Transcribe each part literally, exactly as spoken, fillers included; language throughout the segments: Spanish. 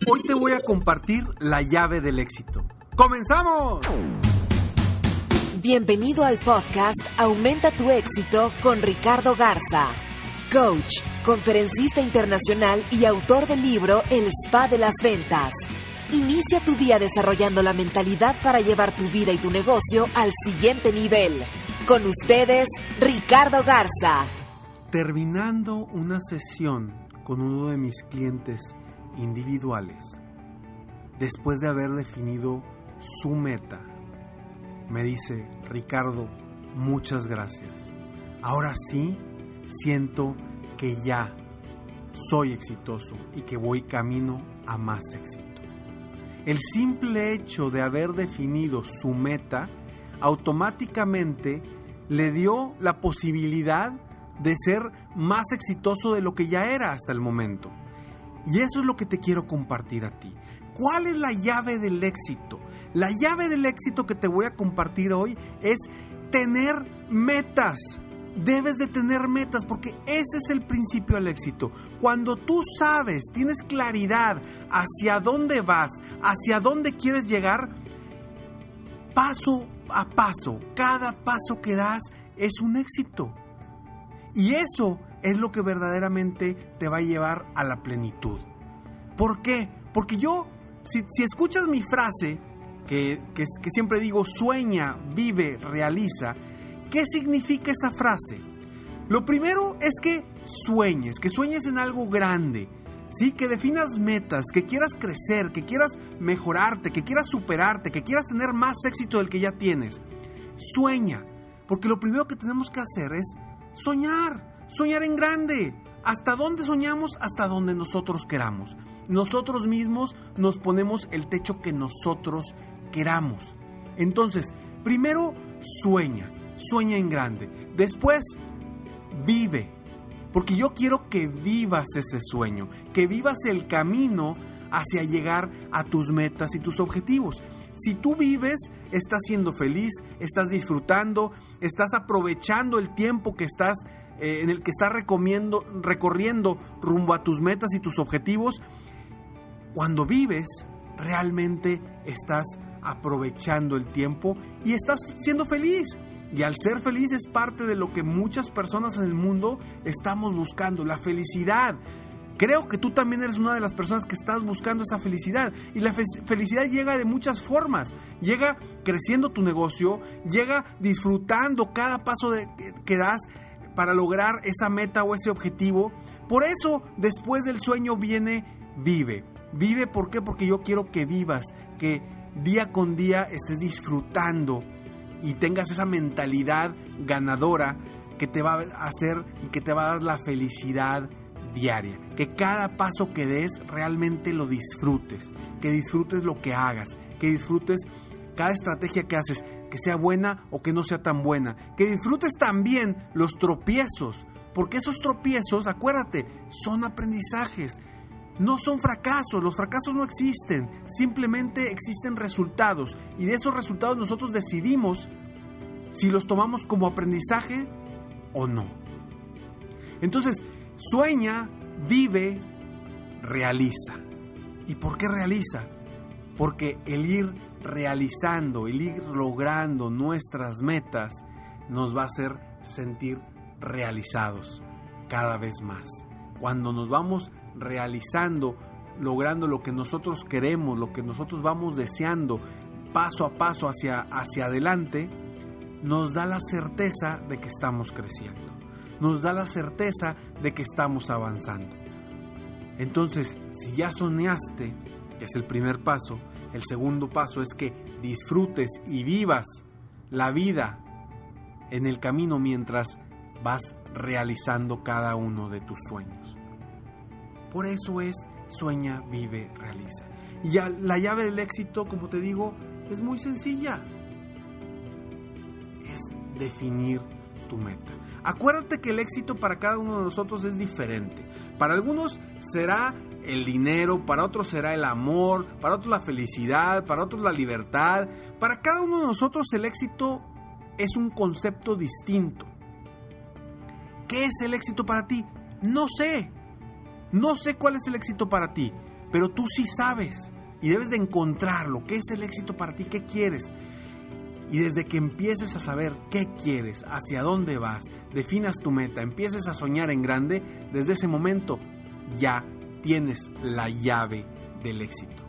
Hoy te voy a compartir la llave del éxito. ¡Comenzamos! Bienvenido al podcast Aumenta tu éxito con Ricardo Garza, coach, conferencista internacional y autor del libro El Spa de las Ventas. Inicia tu día desarrollando la mentalidad para llevar tu vida y tu negocio al siguiente nivel. Con ustedes, Ricardo Garza. Terminando una sesión con uno de mis clientes individuales, después de haber definido su meta, me dice: Ricardo, muchas gracias. Ahora sí siento que ya soy exitoso y que voy camino a más éxito. El simple hecho de haber definido su meta automáticamente le dio la posibilidad de ser más exitoso de lo que ya era hasta el momento. Y eso es lo que te quiero compartir a ti. ¿Cuál es la llave del éxito? La llave del éxito que te voy a compartir hoy es tener metas. Debes de tener metas porque ese es el principio del éxito. Cuando tú sabes, tienes claridad hacia dónde vas, hacia dónde quieres llegar, paso a paso, cada paso que das es un éxito. Y eso es lo que verdaderamente te va a llevar a la plenitud. ¿Por qué? Porque yo, si, si escuchas mi frase, que, que, que siempre digo, sueña, vive, realiza, ¿qué significa esa frase? Lo primero es que sueñes, que sueñes en algo grande, ¿sí? Que definas metas, que quieras crecer, que quieras mejorarte, que quieras superarte, que quieras tener más éxito del que ya tienes. Sueña, porque lo primero que tenemos que hacer es soñar, soñar en grande. ¿Hasta dónde soñamos? Hasta donde nosotros queramos. Nosotros mismos nos ponemos el techo que nosotros queramos. Entonces, primero sueña, sueña en grande. Después, vive, porque yo quiero que vivas ese sueño, que vivas el camino hacia llegar a tus metas y tus objetivos. Si tú vives, estás siendo feliz, estás disfrutando, estás aprovechando el tiempo que estás eh, en el que estás recomiendo, recorriendo rumbo a tus metas y tus objetivos. Cuando vives, realmente estás aprovechando el tiempo y estás siendo feliz. Y al ser feliz es parte de lo que muchas personas en el mundo estamos buscando, la felicidad. Creo que tú también eres una de las personas que estás buscando esa felicidad. Y la fe- felicidad llega de muchas formas. Llega creciendo tu negocio, llega disfrutando cada paso de, que, que das para lograr esa meta o ese objetivo. Por eso, después del sueño viene vive. Vive, ¿por qué? Porque yo quiero que vivas, que día con día estés disfrutando y tengas esa mentalidad ganadora que te va a hacer y que te va a dar la felicidad diaria. Que cada paso que des realmente lo disfrutes, que disfrutes lo que hagas, que disfrutes cada estrategia que haces, que sea buena o que no sea tan buena, que disfrutes también los tropiezos, porque esos tropiezos, acuérdate, son aprendizajes. No son fracasos, los fracasos no existen, simplemente existen resultados y de esos resultados nosotros decidimos si los tomamos como aprendizaje o no. Entonces, sueña, vive, realiza. ¿Y por qué realiza? Porque el ir realizando, el ir logrando nuestras metas nos va a hacer sentir realizados cada vez más. Cuando nos vamos realizando, logrando lo que nosotros queremos, lo que nosotros vamos deseando, paso a paso hacia, hacia adelante, nos da la certeza de que estamos creciendo, nos da la certeza de que estamos avanzando. Entonces, si ya soñaste, que es el primer paso, el segundo paso es que disfrutes y vivas la vida en el camino mientras vas realizando cada uno de tus sueños. Por eso es sueña, vive, realiza. Y ya la llave del éxito, como te digo, es muy sencilla. Es definir tu meta. Acuérdate que el éxito para cada uno de nosotros es diferente. Para algunos será el dinero, para otros será el amor, para otros la felicidad, para otros la libertad. Para cada uno de nosotros el éxito es un concepto distinto. ¿Qué es el éxito para ti? No sé. No sé cuál es el éxito para ti, pero tú sí sabes y debes de encontrarlo. ¿Qué es el éxito para ti? ¿Qué quieres? Y desde que empieces a saber qué quieres, hacia dónde vas, definas tu meta, empieces a soñar en grande, desde ese momento ya tienes la llave del éxito.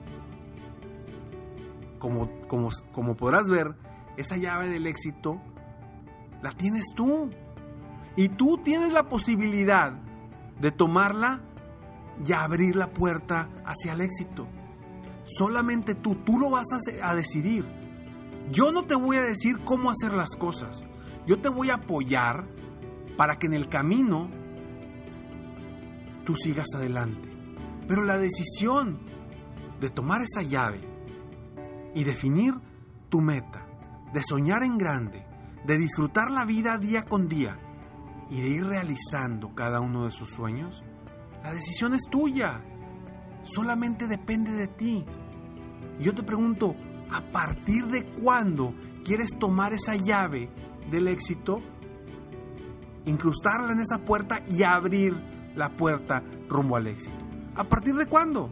Como, como, como podrás ver, esa llave del éxito la tienes tú. Y tú tienes la posibilidad de tomarla y abrir la puerta hacia el éxito. Solamente tú, tú lo vas a, a decidir. Yo no te voy a decir cómo hacer las cosas. Yo te voy a apoyar para que en el camino tú sigas adelante. Pero la decisión de tomar esa llave y definir tu meta, de soñar en grande, de disfrutar la vida día con día y de ir realizando cada uno de sus sueños, la decisión es tuya. Solamente depende de ti. Y yo te pregunto, ¿a partir de cuándo quieres tomar esa llave del éxito, incrustarla en esa puerta y abrir la puerta rumbo al éxito? ¿A partir de cuándo?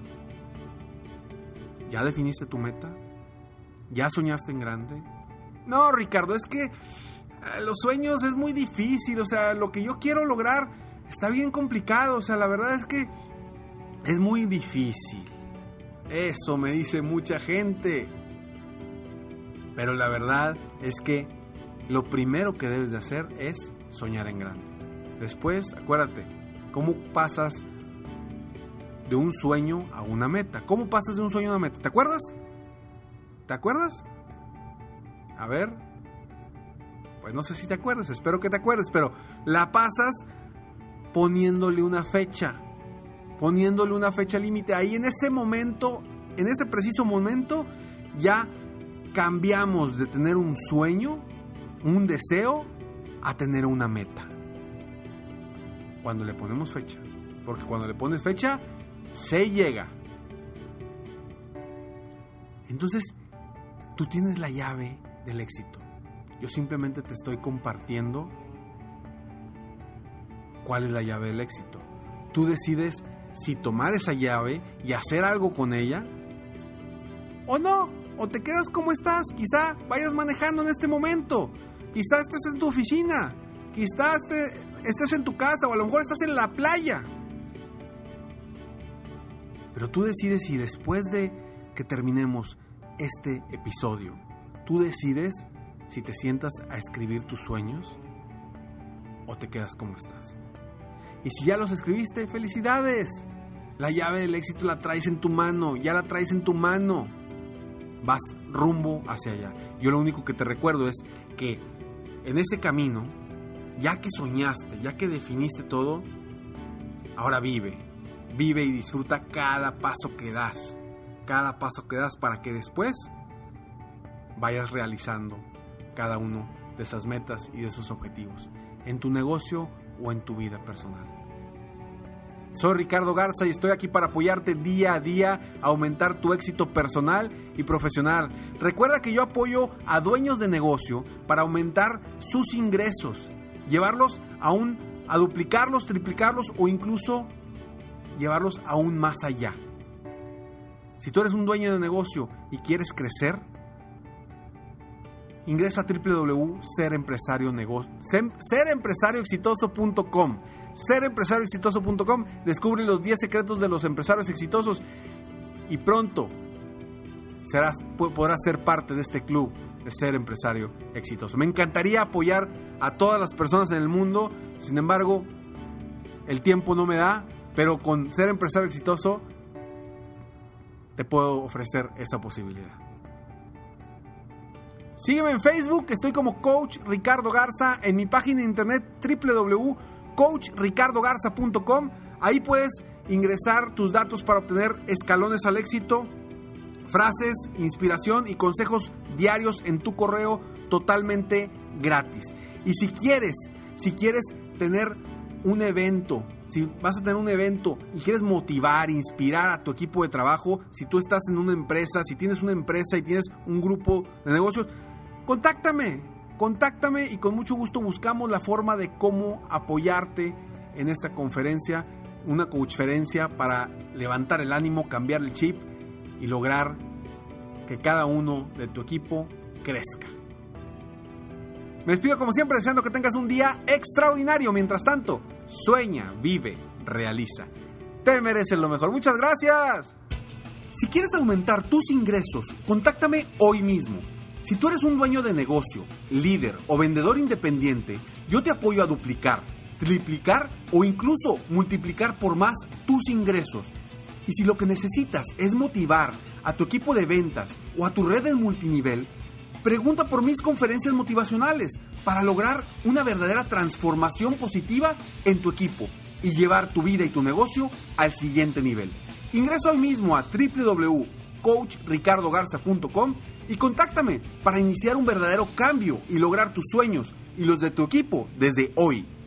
¿Ya definiste tu meta? ¿Ya soñaste en grande? No, Ricardo, es que los sueños es muy difícil. O sea, lo que yo quiero lograr está bien complicado. O sea, la verdad es que es muy difícil. Eso me dice mucha gente. Pero la verdad es que lo primero que debes de hacer es soñar en grande. Después, acuérdate, ¿cómo pasas de un sueño a una meta? ¿Cómo pasas de un sueño a una meta? ¿Te acuerdas? ¿Te acuerdas? A ver. Pues no sé si te acuerdas, espero que te acuerdes, pero la pasas poniéndole una fecha. Poniéndole una fecha límite. Ahí en ese momento, en ese preciso momento, ya cambiamos de tener un sueño, un deseo, a tener una meta. Cuando le ponemos fecha. Porque cuando le pones fecha, se llega. Entonces, tú tienes la llave del éxito. Yo simplemente te estoy compartiendo cuál es la llave del éxito. Tú decides si tomar esa llave y hacer algo con ella o no. O te quedas como estás. Quizá vayas manejando en este momento. Quizá estés en tu oficina. Quizá estés en tu casa. O a lo mejor estás en la playa. Pero tú decides si después de que terminemos este episodio, tú decides si te sientas a escribir tus sueños o te quedas como estás. Y si ya los escribiste, ¡felicidades! La llave del éxito la traes en tu mano. Ya la traes en tu mano. Vas rumbo hacia allá. Yo lo único que te recuerdo es que en ese camino, ya que soñaste, ya que definiste todo, ahora vive. Vive y disfruta cada paso que das. Cada paso que das para que después vayas realizando cada uno de esas metas y de esos objetivos. En tu negocio o en tu vida personal. Soy Ricardo Garza y estoy aquí para apoyarte día a día a aumentar tu éxito personal y profesional. Recuerda que yo apoyo a dueños de negocio para aumentar sus ingresos, llevarlos aún a duplicarlos, triplicarlos o incluso llevarlos aún más allá. Si tú eres un dueño de negocio y quieres crecer, ingresa a doble u doble u doble u punto ser empresario exitoso punto com. ser empresario exitoso punto com. Descubre los diez secretos de los empresarios exitosos y pronto serás, podrás ser parte de este club de Ser Empresario Exitoso. Me encantaría apoyar a todas las personas en el mundo, sin embargo, el tiempo no me da, pero con Ser Empresario Exitoso te puedo ofrecer esa posibilidad. Sígueme en Facebook, estoy como Coach Ricardo Garza, en mi página de internet doble u doble u doble u punto coach ricardo garza punto com. Ahí puedes ingresar tus datos para obtener escalones al éxito, frases, inspiración y consejos diarios en tu correo totalmente gratis. Y si quieres, si quieres tener un evento, si vas a tener un evento y quieres motivar, inspirar a tu equipo de trabajo, si tú estás en una empresa, si tienes una empresa y tienes un grupo de negocios, contáctame, contáctame y con mucho gusto buscamos la forma de cómo apoyarte en esta conferencia una coachferencia para levantar el ánimo, cambiar el chip y lograr que cada uno de tu equipo crezca. Me despido como siempre deseando que tengas un día extraordinario. Mientras tanto, sueña, vive, realiza. Te mereces lo mejor. Muchas gracias. Si quieres aumentar tus ingresos, contáctame hoy mismo. Si tú eres un dueño de negocio, líder o vendedor independiente, yo te apoyo a duplicar, triplicar o incluso multiplicar por más tus ingresos. Y si lo que necesitas es motivar a tu equipo de ventas o a tu red de multinivel, pregunta por mis conferencias motivacionales para lograr una verdadera transformación positiva en tu equipo y llevar tu vida y tu negocio al siguiente nivel. Ingresa hoy mismo a doble u doble u doble u punto coach ricardo garza punto com y contáctame para iniciar un verdadero cambio y lograr tus sueños y los de tu equipo desde hoy.